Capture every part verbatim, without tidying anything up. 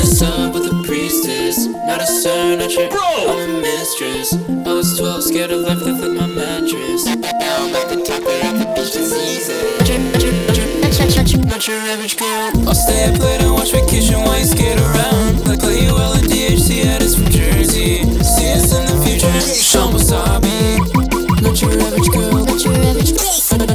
a son with a priestess, not a sir, not your. I'm a mistress. I was twelve, scared of life, that flipped my mattress. Now I'm at the top of the beach diseases. Not your average girl. I'll stay up late and watch vacation while you skate around. Like play you well in D H C, that is from Jersey. See us in the future, Sean Wasabi. Not your average girl. Not your average girl.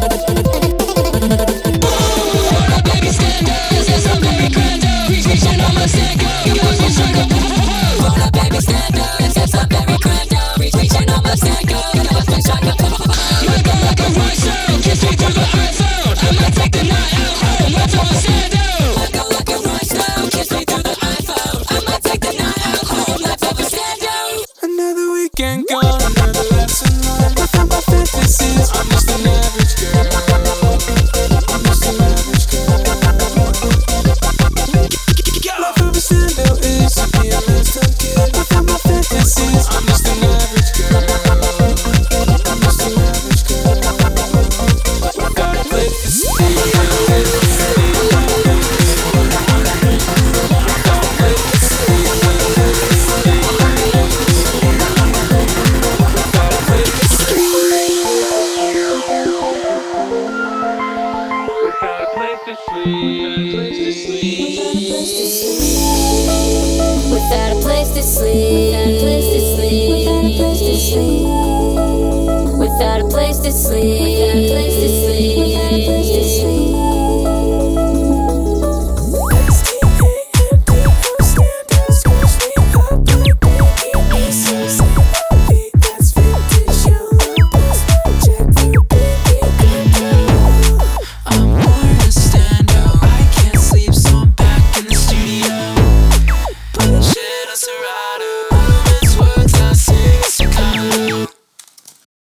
Baby, stand up, this is a very grand up. Reaching on my stand up, you must be strong. Hold up, baby, stand up, this is a very grand up. Reaching on my stand up, you must be strong. You go like a rock star, kiss me through the iPhone. I might take the night out home, that's how I stand up. I go like a rock star, kiss me through the iPhone. I might take the night out home, that's how I stand up. Another weekend gone, another lesson learned. I found my fantasies, I'm just an average girl. I'm just an average girl. My favorite standout is to be a lifetime kid. I found my fantasies, I'm just an average girl. I'm just an average girl. I got a place to sleep. Without a place to sleep, without a place to sleep, without a place to sleep, without a place to sleep, without a place to sleep.